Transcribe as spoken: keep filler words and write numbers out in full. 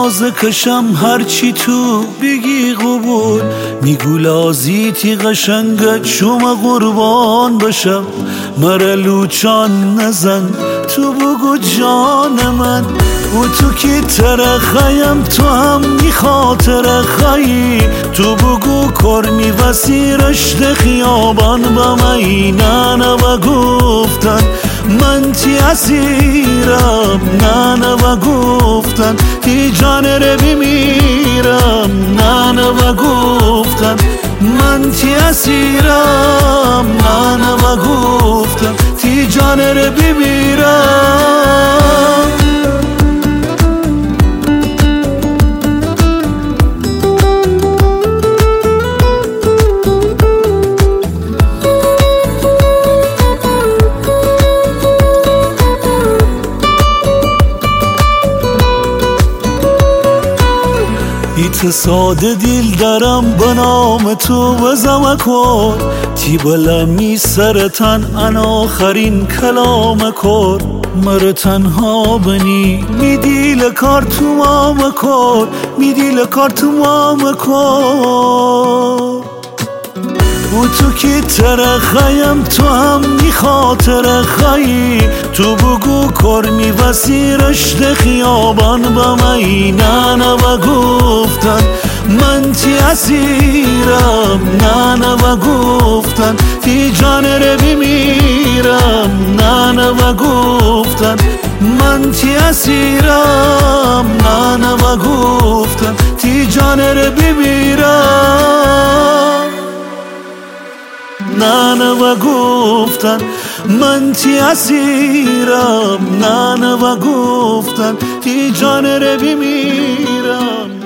تازه کشم هرچی تو بگی قبول، میگو لازیتی قشنگت شما قربان بشم. مره لوچان نزن تو بگو جان من، و تو کی ترخیم تو هم می خاطر خیی. تو بگو کرمی وسی رشت خیابان با می نه و گفتن من تی اسیرم، نه و گفتن تی جان رو بمیرم، نه و گفتن من تی اسیرم، نه و گفتن تی جان رو بمیرم. ایت ساده دیل دارم به نام تو بزم کن، تی بلمی سرتن ان آخرین کلام کن. مر تنها بنی می دیل کار تو مام کن، می دیل کار تو مام کن. و تو کی ترخیم تو هم می خاطر خیی. تو بگو کرمی وسی رشت خیابان با می نه و گفتن من تی اسیرم، نه و گفتن تی جان رو بمیرم، نه و گفتن من تی اسیرم، نه و گفتن تی جان رو بمیرم، نه و گفتن من تی اسیرم، نه و گفتن تی جان رو بمیرم.